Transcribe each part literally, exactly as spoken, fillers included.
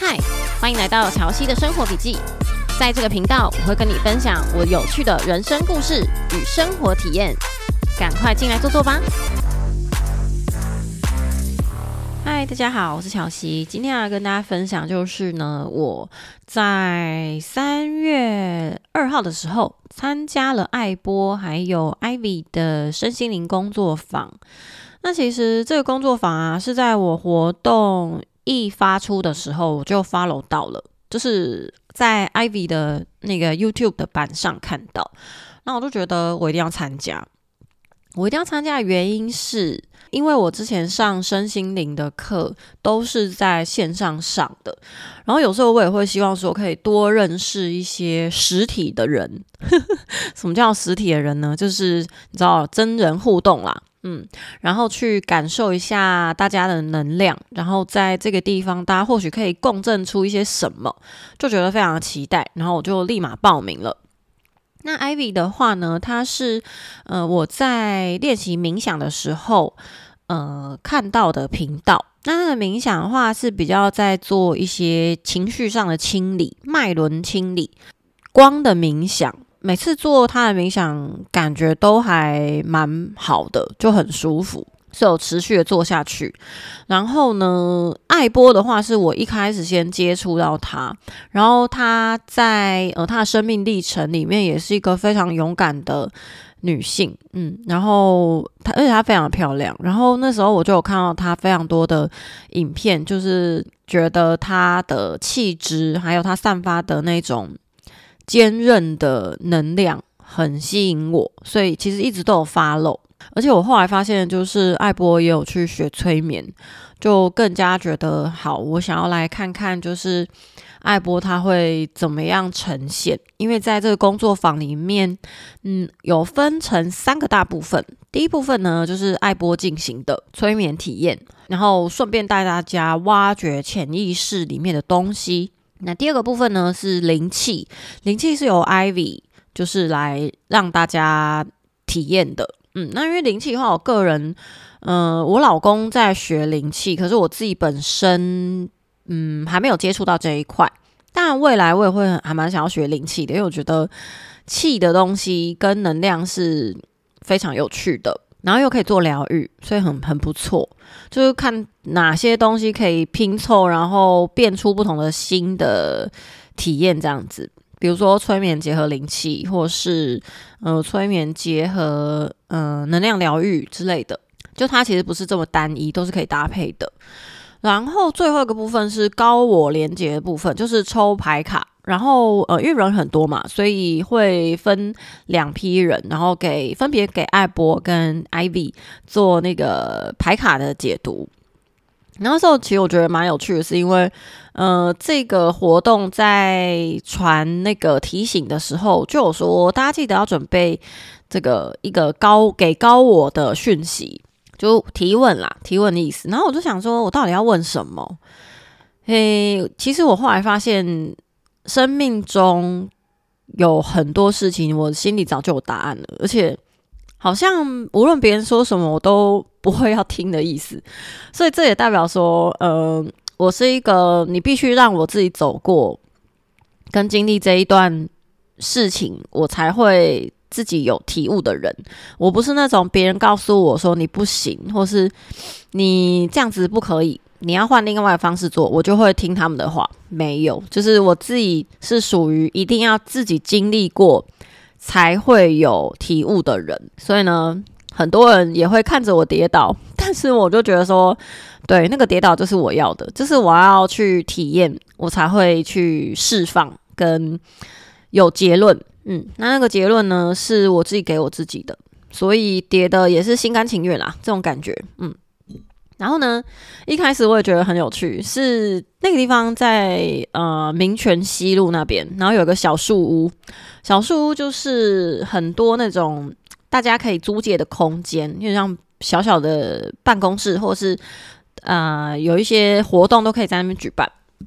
嗨，欢迎来到乔西的生活笔记。在这个频道，我会跟你分享我有趣的人生故事与生活体验。赶快进来坐坐吧。嗨，大家好，我是乔西。今天要跟大家分享就是呢，我在三月二号的时候参加了艾波还有 Ivy 的身心灵工作坊。那其实这个工作坊啊，是在我活动一发出的时候我就 follow 到了，就是在 Ivy 的那个 YouTube 的版上看到，那我就觉得我一定要参加。我一定要参加的原因是因为我之前上身心灵的课都是在线上上的，然后有时候我也会希望说可以多认识一些实体的人什么叫实体的人呢？就是你知道真人互动啦，嗯，然后去感受一下大家的能量，然后在这个地方大家或许可以共振出一些什么，就觉得非常的期待，然后我就立马报名了。那 Ivy 的话呢，它是呃我在练习冥想的时候呃看到的频道。那那个冥想的话是比较在做一些情绪上的清理、脉轮清理、光的冥想。每次做它的冥想感觉都还蛮好的，就很舒服，所以我持续的做下去。然后呢，艾波的话是我一开始先接触到他，然后他在呃他的生命历程里面也是一个非常勇敢的女性，嗯，然后她而且她非常漂亮。然后那时候我就有看到她非常多的影片，就是觉得她的气质还有她散发的那种坚韧的能量很吸引我，所以其实一直都有 follow。而且我后来发现就是艾波也有去学催眠，就更加觉得好，我想要来看看就是艾波他会怎么样呈现。因为在这个工作坊里面嗯，有分成三个大部分。第一部分呢就是艾波进行的催眠体验，然后顺便带大家挖掘潜意识里面的东西。那第二个部分呢是灵气，灵气是由 Ivy 就是来让大家体验的。嗯，那因为灵气的话，我个人，呃，我老公在学灵气，可是我自己本身，嗯，还没有接触到这一块。当然，未来我也会还蛮想要学灵气的，因为我觉得气的东西跟能量是非常有趣的，然后又可以做疗愈，所以很很不错。就是看哪些东西可以拼凑，然后变出不同的新的体验，这样子。比如说催眠结合灵气，或是呃催眠结合呃能量疗愈之类的，就它其实不是这么单一，都是可以搭配的。然后最后一个部分是高我连结的部分，就是抽牌卡。然后呃因为人很多嘛，所以会分两批人，然后给分别给艾波跟 Ivy 做那个牌卡的解读。然后那时候其实我觉得蛮有趣的是，因为呃这个活动在传那个提醒的时候就有说大家记得要准备这个一个高给高我的讯息，就提问啦，提问的意思。然后我就想说我到底要问什么。诶，其实我后来发现生命中有很多事情我心里早就有答案了，而且好像无论别人说什么我都不会要听的意思。所以这也代表说呃，我是一个你必须让我自己走过跟经历这一段事情我才会自己有体悟的人。我不是那种别人告诉我说你不行，或是你这样子不可以，你要换另外的方式做，我就会听他们的话。没有，就是我自己是属于一定要自己经历过才会有体悟的人。所以呢很多人也会看着我跌倒，但是我就觉得说对，那个跌倒就是我要的，就是我要去体验，我才会去释放跟有结论。嗯，那那个结论呢是我自己给我自己的，所以跌的也是心甘情愿啦，这种感觉。嗯，然后呢一开始我也觉得很有趣，是那个地方在呃民权西路那边，然后有个小树屋。小树屋就是很多那种大家可以租借的空间，因为像小小的办公室或是呃有一些活动都可以在那边举办。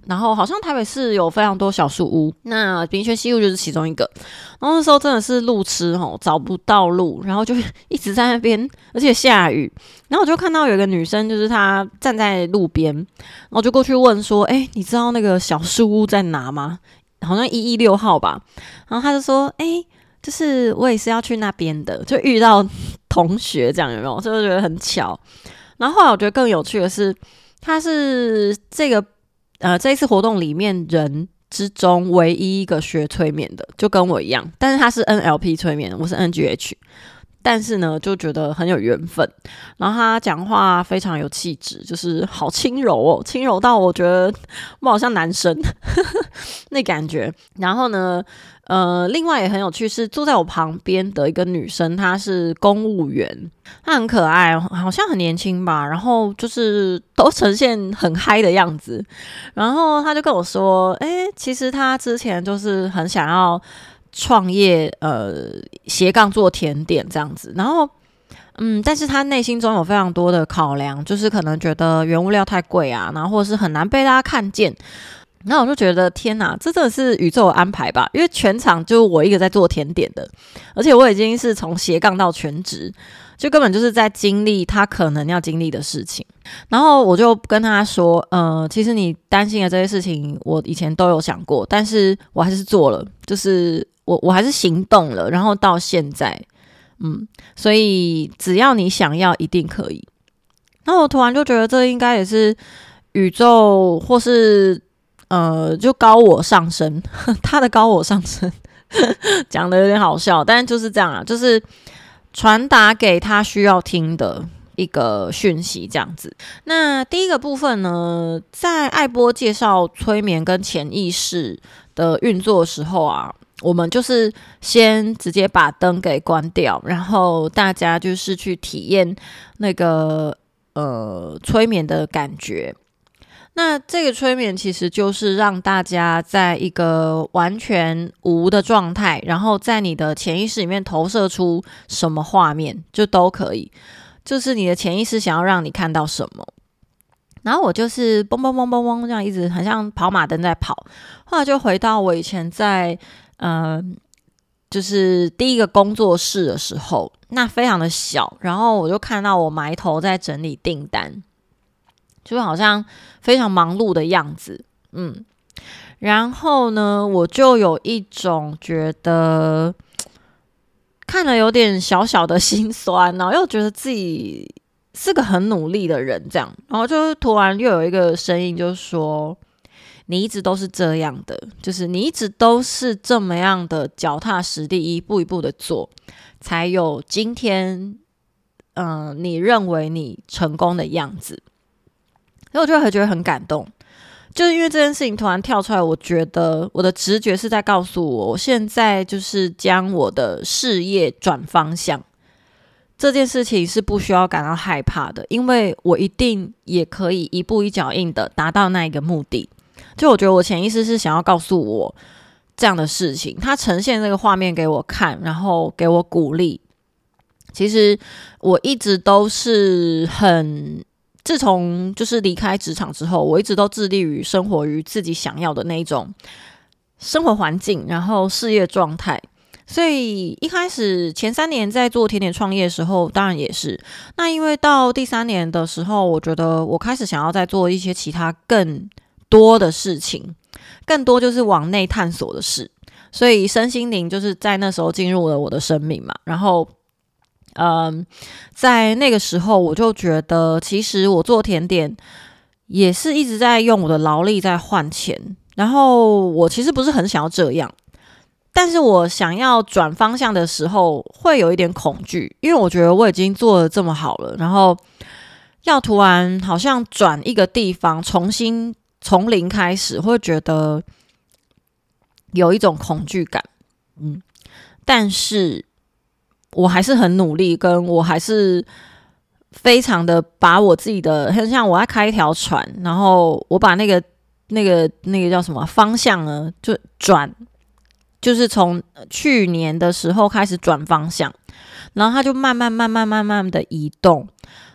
然后好像台北市有非常多小树屋，那冰轩西路就是其中一个。然后那时候真的是路痴吼，找不到路，然后就一直在那边，而且下雨。然后我就看到有一个女生，就是她站在路边，然后就过去问说：“哎、欸，你知道那个小树屋在哪吗？好像一一六号吧。”然后她就说：“哎、欸，就是我也是要去那边的。”就遇到同学这样，有没有？所以我觉得很巧。然后后来我觉得更有趣的是，她是这个。呃，这一次活动里面人之中唯一一个学催眠的，就跟我一样，但是他是 N L P 催眠，我是 N G H， 但是呢，就觉得很有缘分。然后他讲话非常有气质，就是好轻柔哦，轻柔到我觉得我好像男生那感觉。然后呢，呃，另外也很有趣是坐在我旁边的一个女生，她是公务员。她很可爱，好像很年轻吧，然后就是都呈现很嗨的样子。然后她就跟我说：“哎、欸，其实她之前就是很想要创业，呃，斜杠做甜点这样子。然后，嗯，但是她内心中有非常多的考量，就是可能觉得原物料太贵啊，然后或者是很难被大家看见。”那我就觉得天哪，这真的是宇宙的安排吧？因为全场就我一个在做甜点的，而且我已经是从斜杠到全职，就根本就是在经历他可能要经历的事情。然后我就跟他说，呃，其实你担心的这些事情，我以前都有想过，但是我还是做了，就是我我还是行动了，然后到现在，嗯，所以只要你想要，一定可以。然后我突然就觉得，这应该也是宇宙或是。呃，就高我上升，他的高我上升讲的有点好笑，但就是这样啊，就是传达给他需要听的一个讯息这样子。那第一个部分呢，在艾波介绍催眠跟潜意识的运作的时候啊，我们就是先直接把灯给关掉，然后大家就是去体验那个呃催眠的感觉。那这个催眠其实就是让大家在一个完全无的状态，然后在你的潜意识里面投射出什么画面就都可以，就是你的潜意识想要让你看到什么。然后我就是嘣嘣嘣嘣嘣这样一直很像跑马灯在跑，后来就回到我以前在呃就是第一个工作室的时候，那非常的小，然后我就看到我埋头在整理订单。就好像非常忙碌的样子，嗯，然后呢，我就有一种觉得看了有点小小的心酸，然后又觉得自己是个很努力的人，这样，然后就突然又有一个声音就说：“你一直都是这样的，就是你一直都是这么样的脚踏实地，一步一步的做，才有今天，嗯、呃，你认为你成功的样子。”所以我就会觉得很感动，就是因为这件事情突然跳出来，我觉得我的直觉是在告诉我，我现在就是将我的事业转方向。这件事情是不需要感到害怕的，因为我一定也可以一步一脚印的达到那一个目的。就我觉得我潜意识是想要告诉我这样的事情，它呈现这个画面给我看，然后给我鼓励。其实我一直都是很。自从就是离开职场之后，我一直都致力于生活于自己想要的那一种生活环境，然后事业状态。所以一开始前三年在做甜点创业的时候，当然也是。那因为到第三年的时候，我觉得我开始想要再做一些其他更多的事情，更多就是往内探索的事。所以身心灵就是在那时候进入了我的生命嘛，然后。嗯，在那个时候我就觉得，其实我做甜点也是一直在用我的劳力在换钱，然后我其实不是很想要这样，但是我想要转方向的时候会有一点恐惧，因为我觉得我已经做得这么好了，然后要突然好像转一个地方重新从零开始，会觉得有一种恐惧感。嗯，但是我还是很努力，跟我还是非常的把我自己的，很像我在开一条船，然后我把那个那个那个叫什么方向呢，就转，就是从去年的时候开始转方向，然后它就慢慢慢慢慢慢的移动，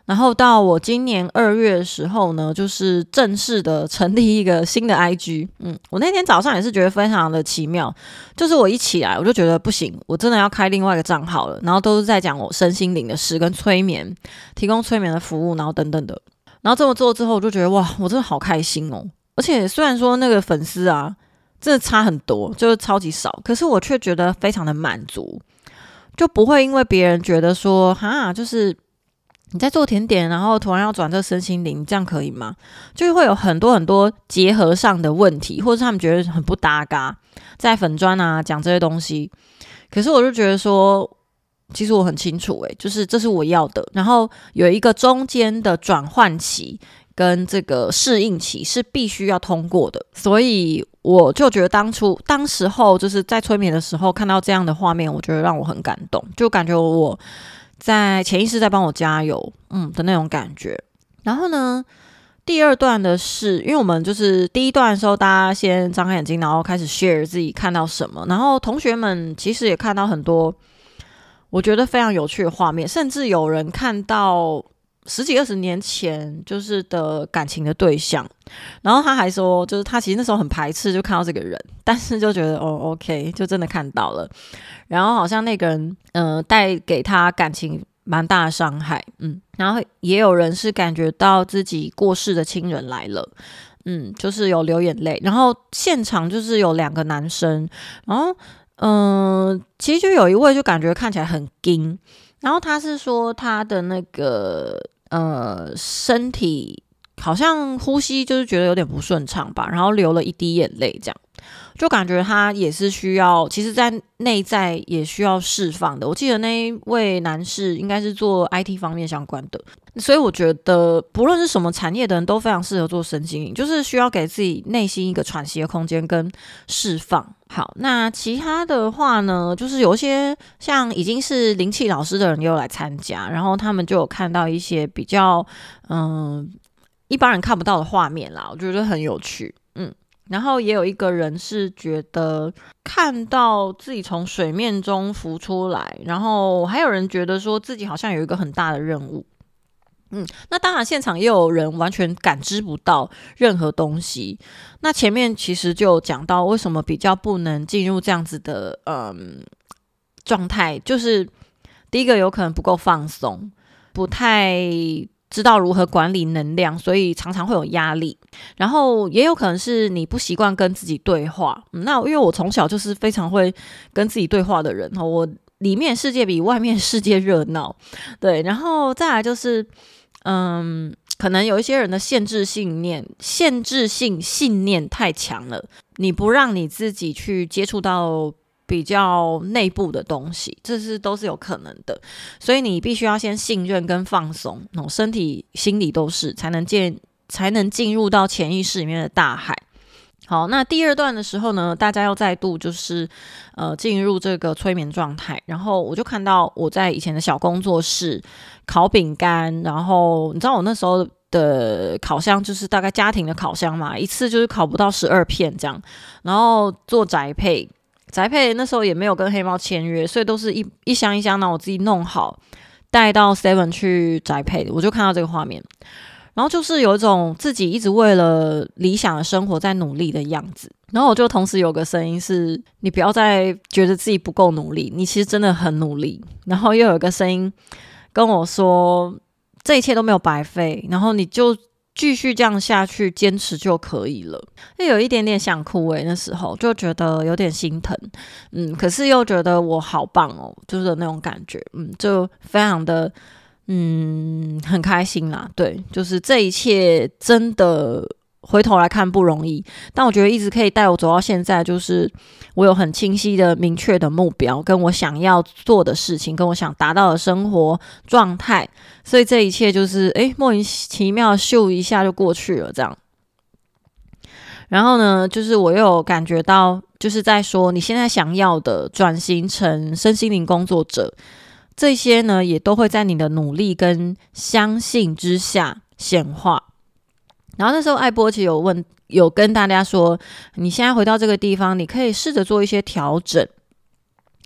然后到我今年二月的时候呢，就是正式的成立一个新的 I G。嗯，我那天早上也是觉得非常的奇妙，就是我一起来我就觉得不行，我真的要开另外一个账号了，然后都是在讲我身心灵的事跟催眠，提供催眠的服务，然后等等的。然后这么做之后，我就觉得哇，我真的好开心哦！而且虽然说那个粉丝啊，真的差很多，就是超级少，可是我却觉得非常的满足，就不会因为别人觉得说哈，就是你在做甜点，然后突然要转这身心灵，这样可以吗？就是会有很多很多结合上的问题，或者是他们觉得很不搭嘎，在粉专啊讲这些东西。可是我就觉得说，其实我很清楚、欸，就是这是我要的。然后有一个中间的转换期跟这个适应期是必须要通过的，所以我就觉得当初当时候就是在催眠的时候看到这样的画面，我觉得让我很感动，就感觉我在潜意识在帮我加油，嗯的那种感觉。然后呢，第二段的是，因为我们就是第一段的时候，大家先张开眼睛，然后开始 share 自己看到什么，然后同学们其实也看到很多我觉得非常有趣的画面，甚至有人看到十几二十年前就是的感情的对象，然后他还说，就是他其实那时候很排斥就看到这个人，但是就觉得哦 OK， 就真的看到了，然后好像那个人呃带给他感情蛮大的伤害，嗯，然后也有人是感觉到自己过世的亲人来了，嗯，就是有流眼泪，然后现场就是有两个男生，然后嗯、呃，其实就有一位就感觉看起来很硬，然后他是说他的那个呃身体好像呼吸就是觉得有点不顺畅吧，然后流了一滴眼泪，这样就感觉他也是需要，其实在内在也需要释放的。我记得那一位男士应该是做 I T 方面相关的，所以我觉得不论是什么产业的人都非常适合做身心灵，就是需要给自己内心一个喘息的空间跟释放。好，那其他的话呢，就是有一些像已经是灵气老师的人也有来参加，然后他们就有看到一些比较嗯一般人看不到的画面啦，我觉得很有趣，嗯。然后也有一个人是觉得看到自己从水面中浮出来，然后还有人觉得说自己好像有一个很大的任务。嗯，那当然现场也有人完全感知不到任何东西。那前面其实就有讲到为什么比较不能进入这样子的嗯状态，就是第一个有可能不够放松，不太知道如何管理能量，所以常常会有压力。然后也有可能是你不习惯跟自己对话。嗯、那因为我从小就是非常会跟自己对话的人，我里面世界比外面世界热闹。对，然后再来就是，嗯，可能有一些人的限制信念、限制性信念太强了，你不让你自己去接触到比较内部的东西，这是都是有可能的，所以你必须要先信任跟放松，哦、身体、心理都是，才能进才能进入到潜意识里面的大海。好，那第二段的时候呢，大家要再度就是呃进入这个催眠状态，然后我就看到我在以前的小工作室烤饼干，然后你知道我那时候的烤箱就是大概家庭的烤箱嘛，一次就是烤不到十二片这样，然后做宅配。宅配那时候也没有跟黑猫签约，所以都是一一箱一箱，让我自己弄好，带到 seven 去宅配的。我就看到这个画面，然后就是有一种自己一直为了理想的生活在努力的样子。然后我就同时有个声音是，你不要再觉得自己不够努力，你其实真的很努力。然后又有一个声音跟我说，这一切都没有白费，然后你就继续这样下去，坚持就可以了。就有一点点想哭诶、欸，那时候就觉得有点心疼，嗯，可是又觉得我好棒哦，就是那种感觉，嗯，就非常的，嗯，很开心啦。对，就是这一切真的回头来看不容易，但我觉得一直可以带我走到现在，就是我有很清晰的、明确的目标，跟我想要做的事情，跟我想达到的生活状态，所以这一切就是诶莫名其妙咻一下就过去了这样。然后呢，就是我又有感觉到，就是在说你现在想要的转型成身心灵工作者，这些呢也都会在你的努力跟相信之下显化。然后那时候艾波其实有问，有跟大家说，你现在回到这个地方，你可以试着做一些调整。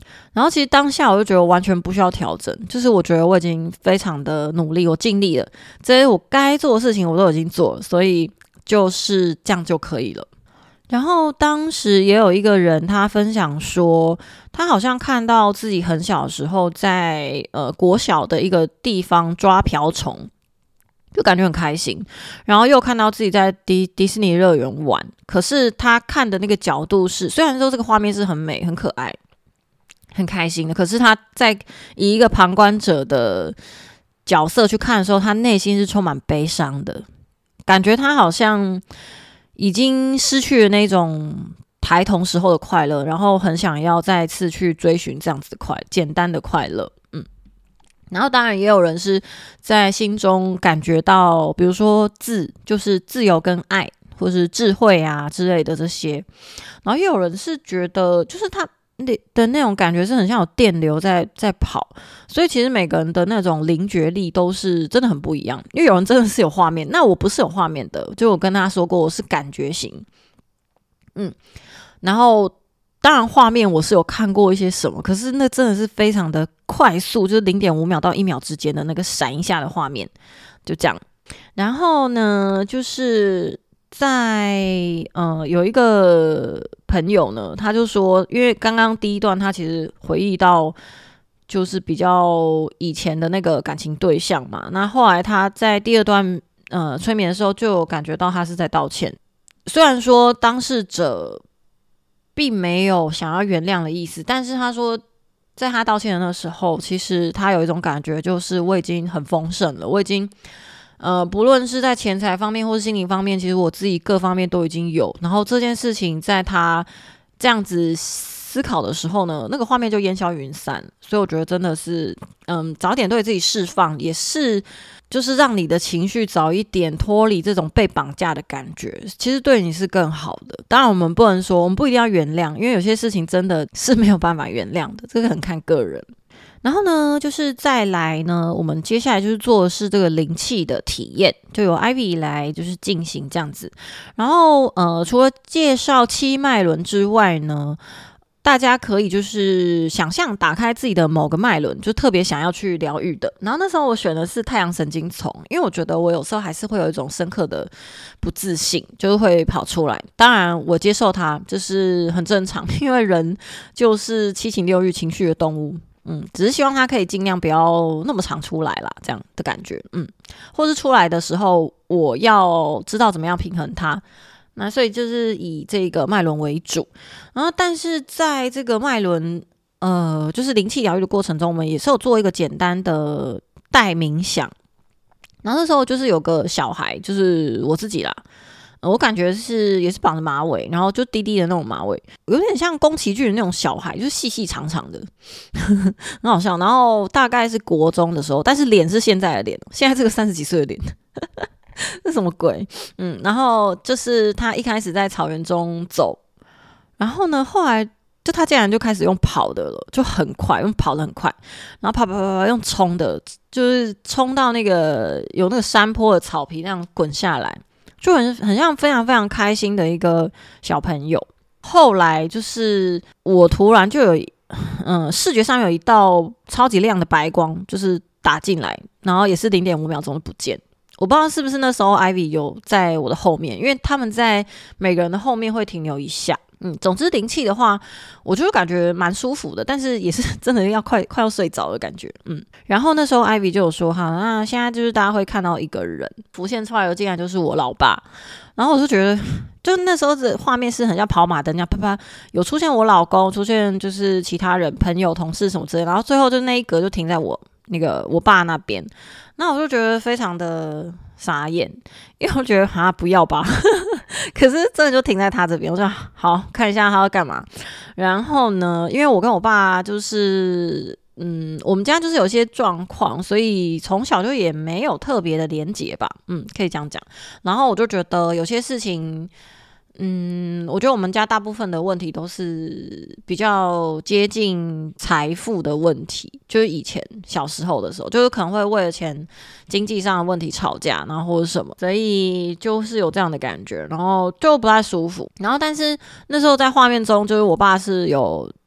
然后其实当下我就觉得我完全不需要调整，就是我觉得我已经非常的努力，我尽力了，这些我该做的事情我都已经做了，所以就是这样就可以了。然后当时也有一个人他分享说，他好像看到自己很小的时候在呃国小的一个地方抓瓢虫，就感觉很开心，然后又看到自己在迪迪士尼乐园玩，可是他看的那个角度是，虽然说这个画面是很美很可爱很开心的，可是他在以一个旁观者的角色去看的时候，他内心是充满悲伤的，感觉他好像已经失去了那种孩童时候的快乐，然后很想要再次去追寻这样子的快简单的快乐。嗯，然后当然也有人是在心中感觉到，比如说自就是自由跟爱，或是智慧啊之类的这些，然后也有人是觉得就是他的那种感觉是很像有电流在在跑，所以其实每个人的那种灵觉力都是真的很不一样。因为有人真的是有画面，那我不是有画面的，就我跟他说过我是感觉型，嗯，然后当然画面我是有看过一些什么，可是那真的是非常的快速，就是零点五秒到一秒之间的那个闪一下的画面，就这样。然后呢，就是在呃有一个朋友呢，他就说，因为刚刚第一段他其实回忆到就是比较以前的那个感情对象嘛，那后来他在第二段呃催眠的时候就有感觉到他是在道歉，虽然说当事者并没有想要原谅的意思，但是他说在他道歉的那时候，其实他有一种感觉，就是我已经很丰盛了，我已经呃，不论是在钱财方面或是心灵方面，其实我自己各方面都已经有。然后这件事情在他这样子思考的时候呢，那个画面就烟消云散。所以我觉得真的是，嗯，早点对自己释放，也是就是让你的情绪早一点脱离这种被绑架的感觉，其实对你是更好的。当然，我们不能说我们不一定要原谅，因为有些事情真的是没有办法原谅的，这个很看个人。然后呢，就是再来呢，我们接下来就是做的是这个灵气的体验，就由 Ivy 来就是进行这样子。然后呃，除了介绍七脉轮之外呢，大家可以就是想象打开自己的某个脉轮，就特别想要去疗愈的。然后那时候我选的是太阳神经丛，因为我觉得我有时候还是会有一种深刻的不自信，就是会跑出来。当然我接受它，就是很正常，因为人就是七情六欲情绪的动物。嗯，只是希望它可以尽量不要那么常出来啦，这样的感觉。嗯，或是出来的时候，我要知道怎么样平衡它。那所以就是以这个脉轮为主，然后但是在这个脉轮，呃，就是灵气疗愈的过程中，我们也是有做一个简单的带冥想。然后那时候就是有个小孩，就是我自己啦。我感觉是也是绑着马尾，然后就低低的那种马尾，有点像宫崎骏的那种小孩，就是细细长长的，很好笑。然后大概是国中的时候，但是脸是现在的脸，现在这个三十几岁的脸，这什么鬼？嗯，然后就是他一开始在草原中走，然后呢，后来就他竟然就开始用跑的了，就很快，用跑的很快，然后跑跑跑跑用冲的，就是冲到那个有那个山坡的草皮那样滚下来。就很很像非常非常开心的一个小朋友。后来就是我突然就有，嗯，视觉上有一道超级亮的白光，就是打进来，然后也是零点五秒钟就不见。我不知道是不是那时候 Ivy 有在我的后面，因为他们在每个人的后面会停留一下。嗯，总之灵气的话，我就感觉蛮舒服的，但是也是真的要快快要睡着的感觉。嗯，然后那时候 Ivy 就有说，哈，那现在就是大家会看到一个人浮现出来的，竟然就是我老爸。然后我就觉得，就那时候的画面是很像跑马灯一样，啪啪有出现我老公，出现就是其他人、朋友、同事什么之类的，然后最后就那一格就停在我那个我爸那边。那我就觉得非常的傻眼，因为我觉得啊不要吧，可是真的就停在他这边，我就好看一下他要干嘛。然后呢，因为我跟我爸就是嗯，我们家就是有些状况，所以从小就也没有特别的连结吧，嗯，可以这样讲。然后我就觉得有些事情。嗯，我觉得我们家大部分的问题都是比较接近财富的问题，就是以前小时候的时候，就是可能会为了钱、经济上的问题吵架，然后或者什么，所以就是有这样的感觉，然后就不太舒服。然后，但是那时候在画面中，就是我爸是有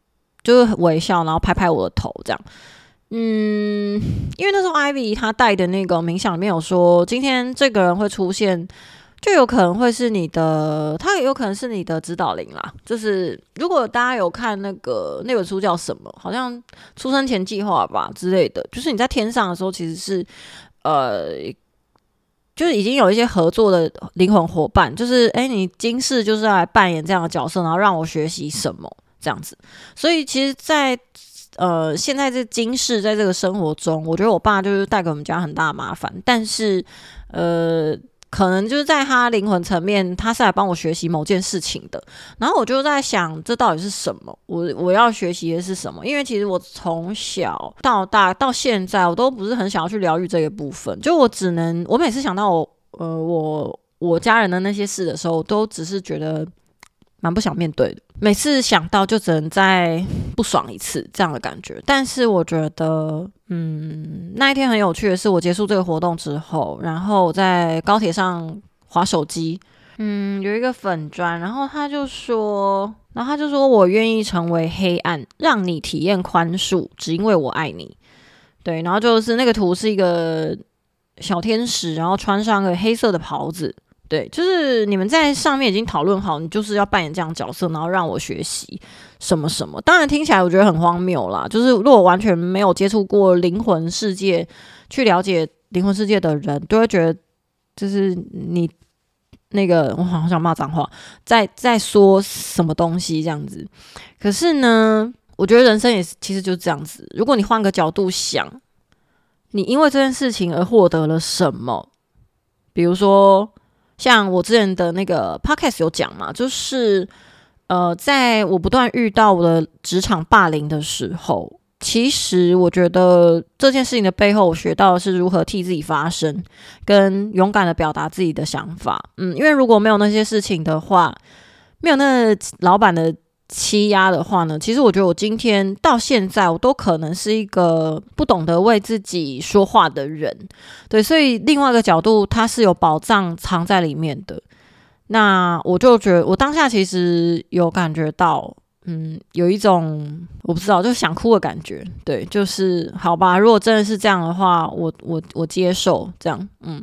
就是微笑，然后拍拍我的头这样。嗯，因为那时候 Ivy 他带的那个冥想里面有说，今天这个人会出现，就有可能会是你的，他也有可能是你的指导灵啦。就是如果大家有看那个那本书叫什么，好像出生前计划吧之类的，就是你在天上的时候，其实是呃。就是已经有一些合作的灵魂伙伴，就是哎，你今世就是要来扮演这样的角色，然后让我学习什么这样子。所以其实在，在呃现在这今世在这个生活中，我觉得我爸就是带给我们家很大的麻烦，但是呃。可能就是在他灵魂层面，他是来帮我学习某件事情的。然后我就在想，这到底是什么？我我要学习的是什么？因为其实我从小到大到现在，我都不是很想要去疗愈这个部分。就我只能，我每次想到我呃我我家人的那些事的时候，我都只是觉得蛮不想面对的。每次想到就只能再不爽一次这样的感觉。但是我觉得嗯那一天很有趣的是，我结束这个活动之后，然后我在高铁上滑手机，嗯有一个粉专，然后他就说然后他就说我愿意成为黑暗，让你体验宽恕，只因为我爱你。对，然后就是那个图是一个小天使，然后穿上个黑色的袍子。对，就是你们在上面已经讨论好，你就是要扮演这样的角色，然后让我学习什么什么。当然听起来我觉得很荒谬啦，就是如果完全没有接触过灵魂世界，去了解灵魂世界的人，都会觉得就是你那个我好想骂脏话，在在说什么东西这样子。可是呢，我觉得人生也是其实就是这样子。如果你换个角度想，你因为这件事情而获得了什么，比如说。像我之前的那个 podcast 有讲嘛，就是呃，在我不断遇到我的职场霸凌的时候，其实我觉得这件事情的背后，我学到的是如何替自己发声，跟勇敢的表达自己的想法。嗯，因为如果没有那些事情的话，没有那老板的欺压的话呢，其实我觉得我今天到现在我都可能是一个不懂得为自己说话的人。对，所以另外一个角度它是有宝藏藏在里面的。那我就觉得我当下其实有感觉到嗯，有一种我不知道就想哭的感觉。对，就是好吧，如果真的是这样的话，我我我接受这样。嗯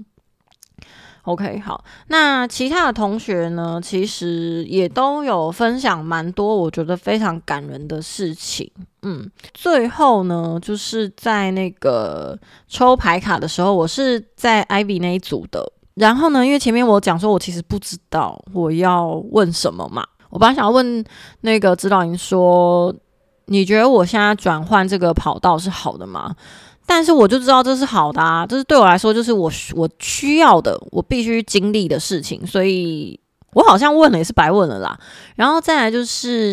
OK， 好，那其他的同学呢，其实也都有分享蛮多我觉得非常感人的事情。嗯，最后呢，就是在那个抽牌卡的时候，我是在 Ivy 那一组的。然后呢，因为前面我讲说我其实不知道我要问什么嘛，我本来想要问那个指导灵说，你觉得我现在转换这个跑道是好的吗？但是我就知道这是好的啊，这是对我来说就是我我需要的，我必须经历的事情，所以我好像问了也是白问了啦。然后再来就是，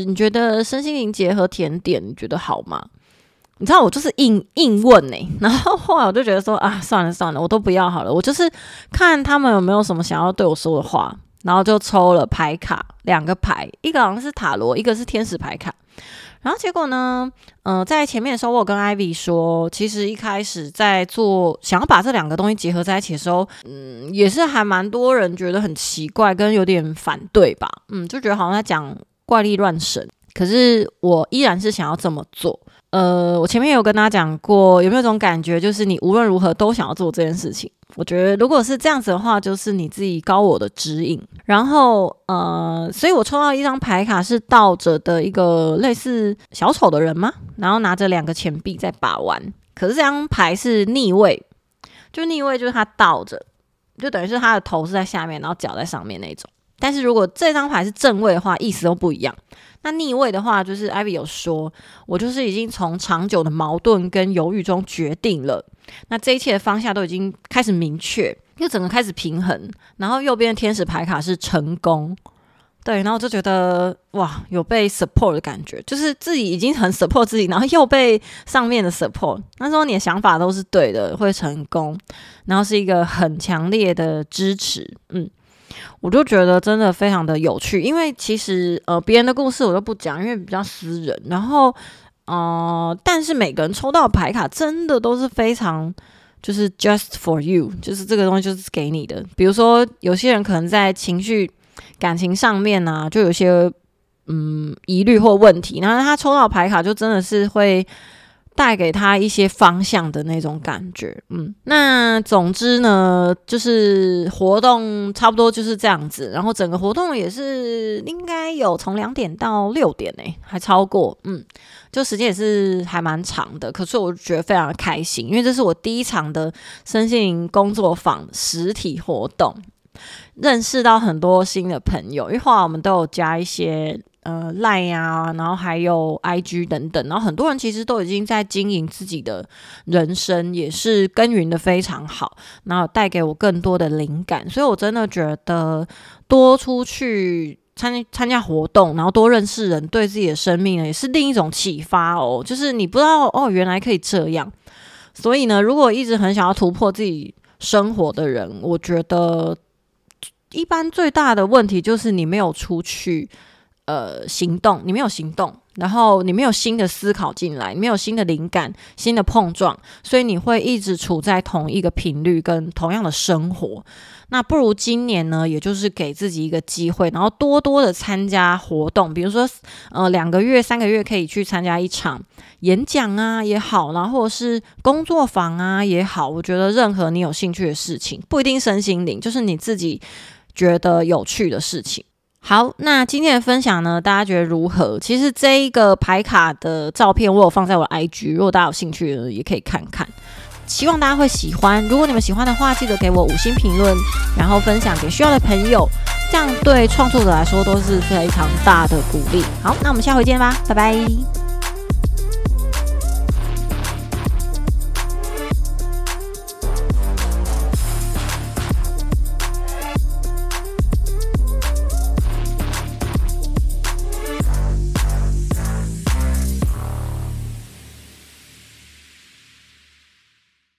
你觉得身心灵结合甜点，你觉得好吗？你知道我就是硬硬问欸，然后后来我就觉得说啊，算了算了，我都不要好了，我就是看他们有没有什么想要对我说的话，然后就抽了牌卡，两个牌，一个好像是塔罗，一个是天使牌卡。然后结果呢，呃，在前面的时候，我有跟 Ivy 说，其实一开始在做想要把这两个东西结合在一起的时候，嗯，也是还蛮多人觉得很奇怪，跟有点反对吧，嗯，就觉得好像在讲怪力乱神。可是我依然是想要这么做。呃，我前面有跟大家讲过，有没有这种感觉，就是你无论如何都想要做这件事情？我觉得如果是这样子的话，就是你自己高我的指引。然后呃，所以我抽到一张牌卡是倒着的一个类似小丑的人吗？然后拿着两个钱币在把玩。可是这张牌是逆位，就逆位就是他倒着，就等于是他的头是在下面，然后脚在上面那种。但是如果这张牌是正位的话，意思都不一样。那逆位的话，就是 Ivy 有说，我就是已经从长久的矛盾跟犹豫中决定了，那这一切的方向都已经开始明确，又整个开始平衡。然后右边的天使牌卡是成功，对，然后我就觉得哇，有被 support 的感觉，就是自己已经很 support 自己，然后又被上面的 support。那时候你的想法都是对的，会成功，然后是一个很强烈的支持，嗯。我就觉得真的非常的有趣，因为其实呃别人的故事我都不讲，因为比较私人。然后呃，但是每个人抽到的牌卡真的都是非常就是 just for you， 就是这个东西就是给你的。比如说有些人可能在情绪感情上面啊，就有些嗯疑虑或问题，然后他抽到牌卡就真的是会带给他一些方向的那种感觉。嗯，那总之呢，就是活动差不多就是这样子，然后整个活动也是应该有从两点到六点呢、欸，还超过，嗯，就时间也是还蛮长的。可是我觉得非常的开心，因为这是我第一场的身心灵工作坊实体活动，认识到很多新的朋友，因为后来我们都有加一些。呃 ，Line 啊，然后还有 I G 等等，然后很多人其实都已经在经营自己的人生，也是耕耘的非常好，然后带给我更多的灵感，所以我真的觉得多出去参参加活动，然后多认识人，对自己的生命呢也是另一种启发哦，就是你不知道哦，原来可以这样，所以呢，如果一直很想要突破自己生活的人，我觉得一般最大的问题就是你没有出去。呃，行动，你没有行动，然后你没有新的思考进来，你没有新的灵感、新的碰撞，所以你会一直处在同一个频率跟同样的生活。那不如今年呢，也就是给自己一个机会，然后多多的参加活动，比如说呃两个月、三个月可以去参加一场演讲啊也好，然后或者是工作坊啊也好，我觉得任何你有兴趣的事情，不一定身心灵，就是你自己觉得有趣的事情。好，那今天的分享呢，大家觉得如何？其实这一个牌卡的照片我有放在我的 I G， 如果大家有兴趣的也可以看看，希望大家会喜欢。如果你们喜欢的话，记得给我五星评论，然后分享给需要的朋友，这样对创作者来说都是非常大的鼓励。好，那我们下回见吧，拜拜。